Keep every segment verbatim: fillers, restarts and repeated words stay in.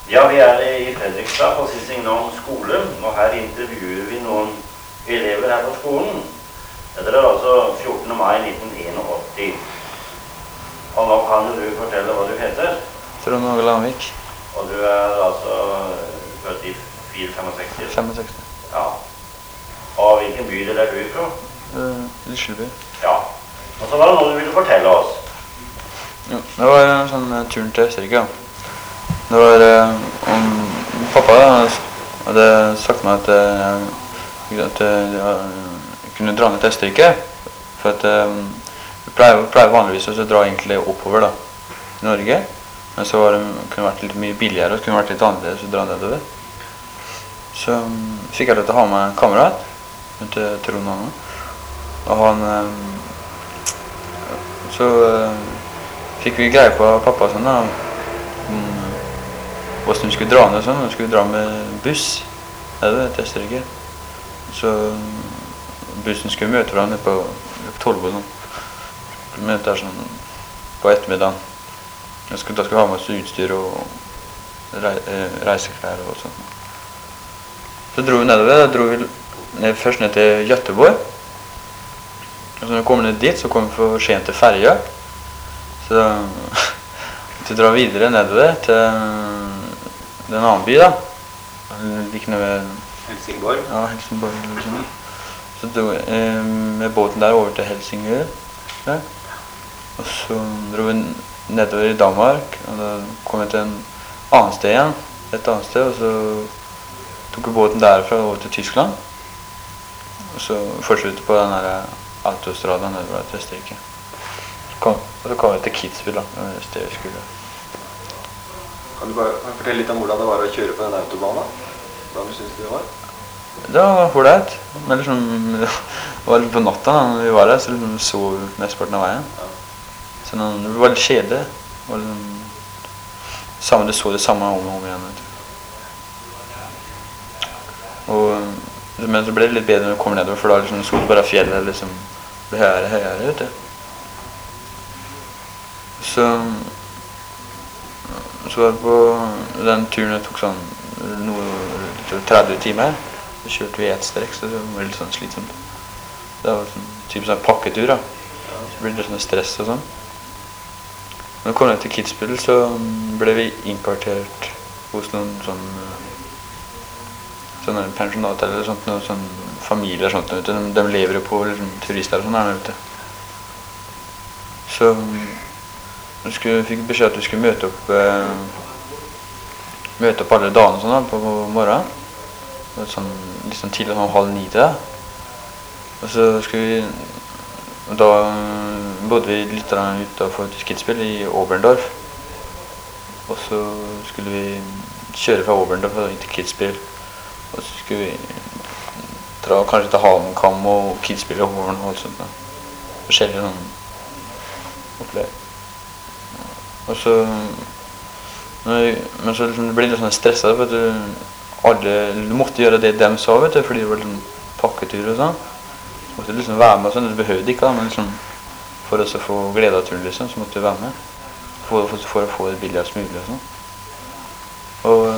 Ja, vi er i Fredrikstad på Sissignan skole, og her intervjuer vi noen elever her på skolen. Dette er altså fjortende mai nitten åttién. Og nå kan du fortelle hva du heter. Trond Åge Landvik. Og du er altså født i fire femogseksti? femogseksti. Ja. Og hvilken bydel er du ifra? Uh, Lysleby. Ja. Og så var det noe du ville fortelle oss. Ja, det var en sånn uh, turen til Østerrike. Det var uh, om pappa hadde sagt meg at, uh, at uh, jeg kunne dra ned til Østerrike. For at uh, vi pleier, pleier vanligvis å dra egentlig oppover da, i Norge. Men så var det, kunne vært litt mye billigere, og det kunne vært litt annerledes å dra nedover. Så um, fikk jeg lov til å ha med en kamerat, til Trond Åge. Og han um, så uh, fikk vi greie på pappa sånn da, om hvordan vi skulle dra ned sånn. Vi skulle dra med buss nedover til Østerrike. Så bussen skulle møte hverandre på tolv og sånn. Vi møte der sånn på ettermiddagen. Da skulle, da skulle vi ha med oss utstyr og reiseklær og sånt. Så dro vi nedover. Da dro vi ned, først ned til Göteborg. Og så når vi kom ned dit, så kom vi for sent til ferja. Så vi drar videre nedover til den annen by da. Like ved Helsingborg? Ja, Helsingborg eller sånn. Så dro vi eh, med båten der over til Helsingør. Der. Og så dro vi nedover i Danmark, og da kom vi til en annen sted igjen. Et annet sted, og så tok vi båten derfra over til Tyskland. Og så fortsatte på den der autostraden nedover til Østerrike. Så kom, og så kom vi til Kitzbühel da, det stedet vi skulle. Kan du bare kan du fortelle litt om hvordan det var å kjøre på den autobanen? Hvordan synes du det var? Det var hårdhet, men liksom, det var litt på natta når vi var der, så liksom så mesteparten av veien. Ja. Så når, det var litt kjedelig. Det var liksom, samme, du så det samme om og om igjen. Og, men så ble det litt bedre når vi kom nedover, for da liksom, så det bare fjellet liksom, ble høyere, høyere, vet du. Så Så var det på den turen jeg tok sånn noe tretti timer. Så kjørte vi et strekk, så det var litt sånn slitsomt. Det var sånn, typ sånn pakketur da. Så ble det sånn stress og sånn. Når vi kom ned til Kitzbühel, så ble vi innkvartert hos noen sånn sånne pensjonater eller sånt, noen sånn familier og sånt. De, de lever jo på liksom, turister og sånn her ute. Så vi skulle, fikk beskjed at vi skulle møte opp eh, møte opp alle dagene sånn, da, på, på morgenen. Sånn, litt sånn tidlig, sånn halv ni til det. Og så skulle vi, og da bodde vi litt utenfor Kitzbühel i Oberndorf. Og så skulle vi kjøre fra Oberndorf til Kitzbühel. Og så skulle vi dra kanskje til Hanenkam og Kitzbühel og Horn og alt sånt. Da. Forskjellige sånn opplegg. Og så, men så liksom, det ble litt sånn stresset, for at du, alle, du måtte gjøre det de sa, vet du, fordi det var liksom pakketur og sånn. Så måtte du liksom være med og sånn, du behøvde ikke da, men liksom, for å få glede av turen liksom, så måtte du være med. For, for, for å få det billigst mulig og sånn. Og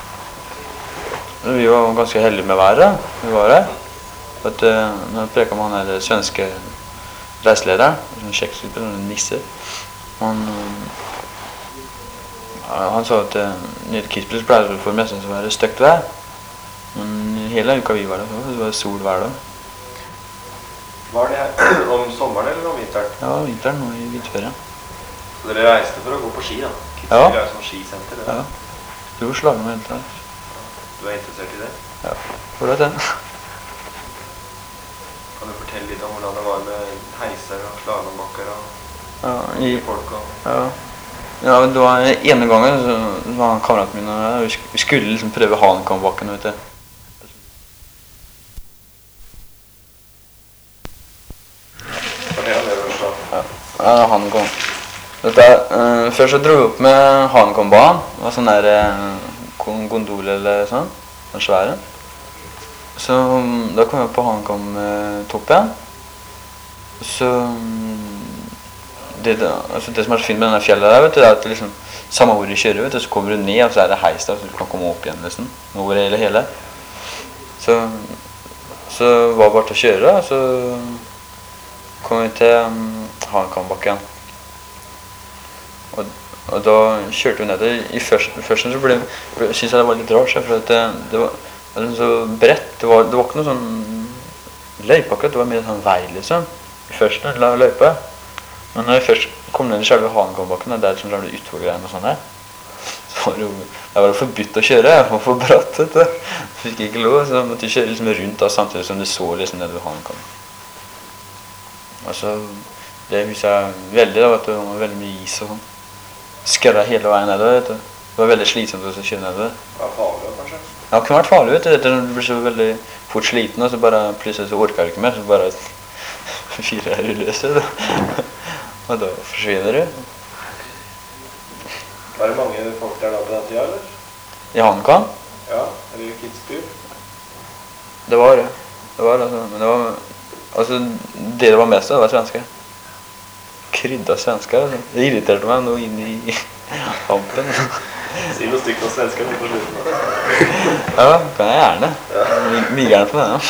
vi var ganske heldige med været, vi var her. For at, når jeg preket med han her svenske reiselederen, en sjekksyper, en nisse, han, han sa at uh, nede i Kitzbühel så pleier det for mest å være støkt vær. Men hele uka vi var der, så var det sol hver dag. Var det her om sommeren eller om vinteren? Ja, vinteren og i vinterferien. Så dere reiste for å gå på ski da? Kitzbühel er som skisenter, eller? Ja, du var slaget med helt der. Du er interessert i det? Ja, for det den. Kan du fortelle litt om hvordan det var med heiser og slalombakker og ja, i, folk og... Ja. Ja, det var ene gangen, så var han kameraten min og jeg, vi skulle liksom prøve Hanekambakken, vet du. Fortell om det først da. Ja, ja Hanekam. Dette, uh, først så dro vi opp med Hanekambanen, det var sånn der uh, gondol eller sånn, den svære. Så um, da kom vi på Hanekam-toppen. Så um, det, altså det som er så fint med denne fjellet der, vet du, er at det, liksom, samme hvor du kjører, vet du, så kommer du ned, og så er det heis der, så du kan komme opp igjen, liksom, over hele hele. Så, så var det bare til å kjøre, og så kom vi til um, Hanekambakken. Og, og da kjørte vi ned der. I først, først så ble, synes jeg det var litt rart, for at det, det var det var så bredt. Det var, det var ikke noe sånn løype akkurat, det var mer sånn vei, liksom. Først når det løype. Men når jeg først kom ned i selve Hanekambakken, det er der som ramler utforgreiene og sånn her, så var det jo det var forbudt å kjøre, jeg var for bratt, vet du. Fikk ikke lov, så måtte jeg kjøre liksom rundt da, samtidig som du så liksom ned ved Hanekambakken. Altså, det husker jeg veldig da, vet du, det var veldig mye is og sånn. Skarret hele veien nedover, vet du. Det var veldig slitsomt å kjøre nedover. Det var farlig, kanskje? Ja, det kunne vært farlig, vet du. Du blir så veldig fort sliten, og så bare plutselig så orker du ikke mer, så bare fire er uløse, da. Og da forsvinner du. Var det mange folk der da på den tida, eller? I Hanekam? Ja, eller i Kidsby? Det var det. Det var det, altså. Men det var... Altså, det det var mest av, det var svenske. Krydda svensker, altså. Det irriterte meg nå inn i hampen. Si noe stygt om svensker nå på slutten. Ja, kan jeg gjerne. Ja. Mye gjerne på det,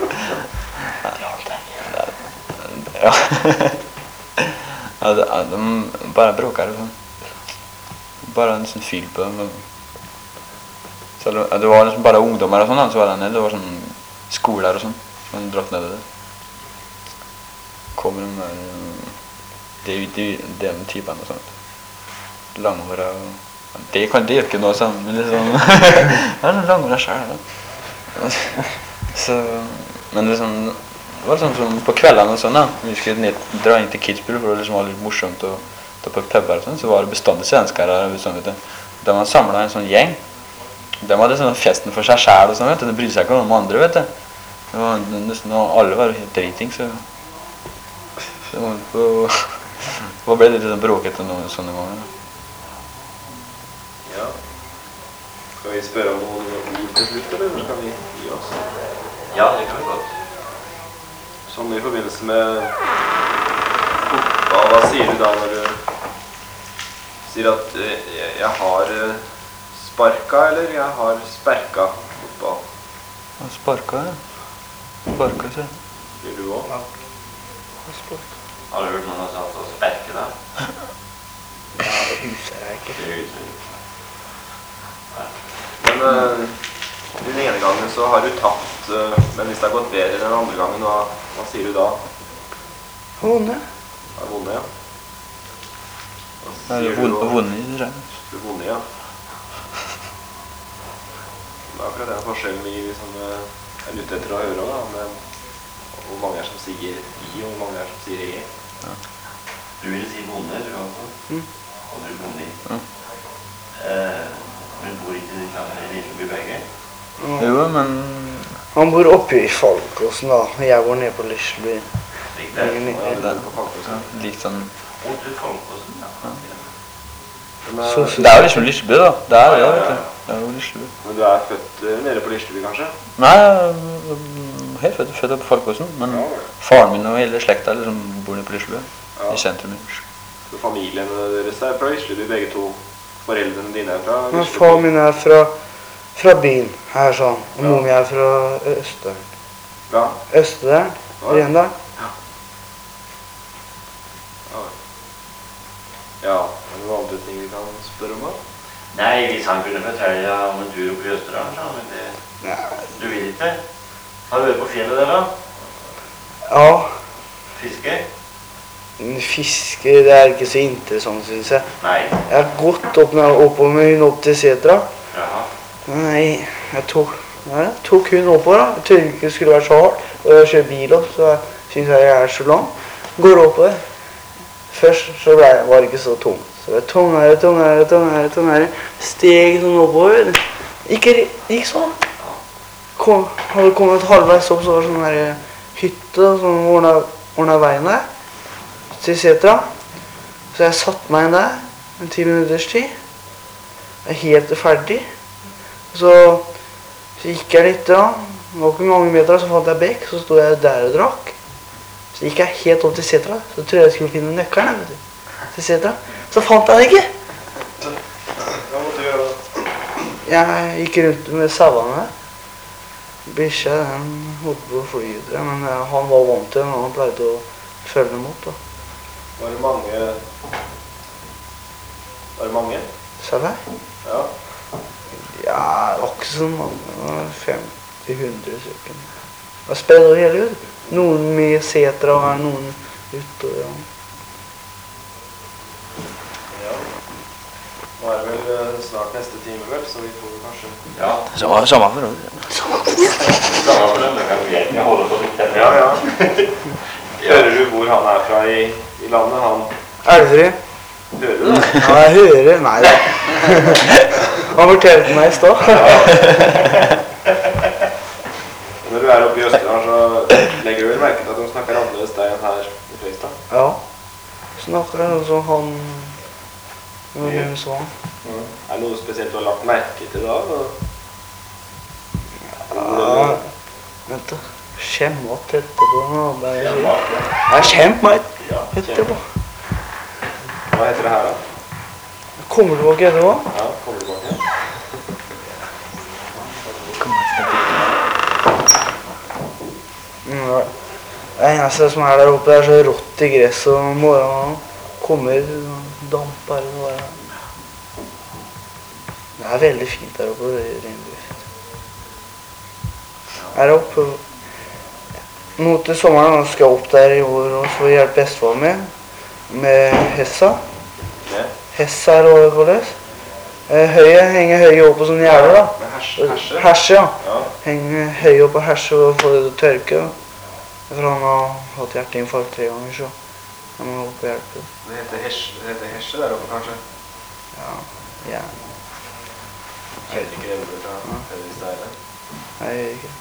ja. Ja. Ja, det, de bare bråker og sånn. Bare en sånn fyll på dem. Så det, det var liksom bare ungdommer og sånn, så var det nede. Det var sånn skoler og sånn. Som dratt ned det. Kommer de der de, de, de typene og sånt. Langhåret og det kan det ikke noe sammen, men liksom ja, langhåret selv da. Så, men liksom det var sånn som på kveldene og sånn da. Vi skulle ned, dra inn til Kidsby for det liksom var litt morsomt og ta på pubber og sånn, så var det bestandig svensker her sånn, vet du. Da man samlet en sånn gjeng, de hadde sånn festen for seg selv og sånn, vet du. Det brydde seg ikke om de andre, vet du. Det var nesten alle var helt driting, så det var på hva ble det litt sånn bråket og noen sånne ganger. Ja. Skal vi spørre om noen ord til slutt, eller skal vi gi oss? Ja, det kan vi godt. Sånn i forbindelse med fotball, hva sier du da når du sier at uh, jeg har uh, sparka, eller jeg har sperka fotball? Ja, sparka, ja. Sparka, så. Gjør du også? Ja, sparka. Har du hørt noen som har sagt å sperke da? Ja, det huser jeg ikke. Det huser jeg. Men uh, den ene gangen så har du tapt, uh, men hvis det har gått bedre den andre gangen, hva, hva sier du da? Vonde. Jeg har vunnet, ja. Hva Ja, sier det du er da? vunnet, det tror jeg. Du har vunnet, ja. Det er akkurat den forskjellen vi liksom, uh, er ute etter å høre også, da, med hvor mange er som sier i, og hvor mange er som sier e. Ja. Du ville si bonde, du også? Mm. Og du bonde i? Ja. Eh, men bor ikke du sammen i Lisleby begge? Ja. Jo, men Han bor oppe i Falkåsen da, og jeg går ned på Lisleby. Slik det? Ingen- Ja, du det, bor på Falkåsen. ja, litt sånn Og du Falkåsen, ja. Ja. Men, uh, Så- det er jo liksom Lisleby, da. Det er det, Ja, ja, vet ja. du. Det er jo Lisleby. men du er født uh, nede på Lisleby, kanskje? Nei, jeg er helt født, født oppe på Falkåsen, men Ja, faren min og hele slekta liksom bor nede på Lisleby. Ja. I sentrum. Så familien deres er fra Lisleby, begge to. Foreldrene dine er fra Men Lisleby. far min er fra, fra byen, her sånn. Og Ja. mor mi er fra Østeren. Ja. Østeren, Ja. Rendal. Ja. Ja, er det noen andre ting vi kan spørre om da? Nei, hvis han kunne fortelle om en tur opp i Østerdalen, så men det, Nei. du vil ikke? Har du vært på fjellet der da? Ja, Fiske? fiske, det er ikke så interessant, synes jeg. Nei. Jeg har gått opp, oppover med hun opp til Setra. Jaha. Nei, jeg tok, nei, jeg tok hun oppover da. Jeg trodde ikke det skulle være så hardt. Og jeg kjører bil også, så jeg synes jeg er så lang. Går oppover. Først så ble, var det ikke så tungt. Så det var tungere, tungere, tungere, tungere. Steg sånn oppover. Ikke, gikk sånn. Kom, hadde kommet halvveis opp, så var det sånn her hytte som ordnet, ordnet veien der. Til Setra. Så jeg satt meg inn der en ti minutters tid. Jeg er helt ferdig. Så, så gikk jeg litt da. Det var ikke mange meter, så fant jeg bekk. Så stod jeg der og drakk. Så gikk jeg helt opp til Setra. Så trodde jeg skulle finne nøkkelen vet du, til Setra. Så fant jeg den ikke. Jeg gikk rundt med sauene. Bikkja, den holdt på å fly videre, men eh, han var vant til den, og han pleide å følge dem opp, da. Var det mange Var det mange? Sauer? Ja. Ja, det var ikke så mange. Det var femti til hundre stykker. Det var spredt over hele ut. Noen med setra og noen ute. Ja. Ja. Nå er det vel eh, snart neste time, vel, så vi får kanskje... Ja, Samme, samme for oss. samme for dem. Det kan vi egentlig holde på litt. Ja, ja. Hører du hvor han er fra i, i landet? Han Elvrid? hører du det? Ja, jeg hører. Nei da. Han fortalte meg i stad. Når du er oppe i Østerdal, så legger du vel merke til at de snakker annerledes der enn her i Fredrikstad? Ja. Snakker jeg sånn han Noe med sånn. Mm. Er det noe spesielt du har lagt merke til da? Ja. Vent da. Kjemmat etterpå nå. Bare si. Kjemmat, ja. Ja, kjemmat Ja, etterpå. Hva heter det her da? Kommer du tilbake etterpå? Ja, kommer du tilbake? Mm, ja. Det eneste som er der oppe er så rått i gress og morgenen kommer damp her og der. Det er veldig fint der oppe, det er ren luft. Her oppe, nå til sommeren skal jeg opp der i år og så hjelpe bestefar med, med hessa. Med? Hessa er over hvordan. Høye, henger høye opp på sånne gjerder da. Med herse? herse? Herse, ja. Ja. Henger høye opp på herse og få det til å tørke. For han har hatt hjerteinfarkt tre ganger, så jeg må opp og hjelpe. Det heter hesje, det heter hesje der oppe, kanskje? Ja, ja. Fredrik Revler fra Fredrikstad, eller? Nei, jeg gjør ikke.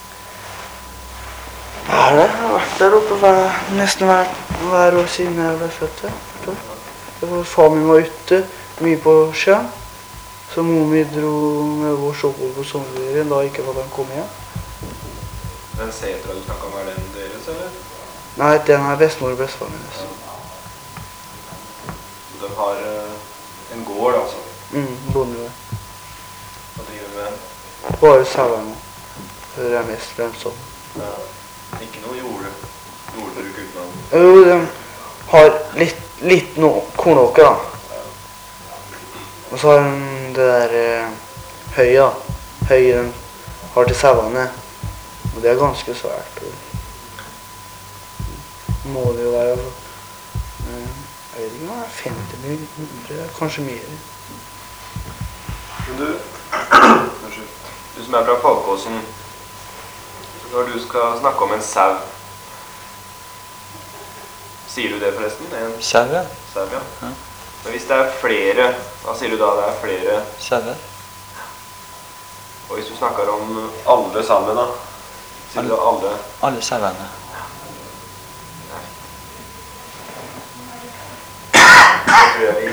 Ja, det har vært der oppe hver, nesten hver, hver år siden jeg ble født her. forstår du? Far min var ute, mye på sjøen. Så mor mi dro med vår sjåkål på sommerferien, da ikke var den kom igjen. Den setra du snakket om, er den deres, eller? Nei, den er bestemor og bestefar min. De har uh, en gård, altså. Mm, bondegård. Hva driver du med den? Bare sauer nå. Det er mest lønnsomt. Ja. Ikke noe jorde, jordbruk utenom. Jo, de har litt, litt no kornåker da. Og så har de det der eh, høya. Høye de har til sauene. Og det er ganske svært. Må det jo være. Eh, jeg vet ikke om det er femti millioner, kanskje mer. Men du, unnskyld, du som er fra Falkåsen, når du skal snakke om en sau, sier du det forresten? En Sau, ja. sau, ja. Ja. Men hvis det er flere, hva sier du da? Det er flere, Sauer. og hvis du snakker om alle sammen da, sier du da alle? Alle sauene. Så tror jeg vi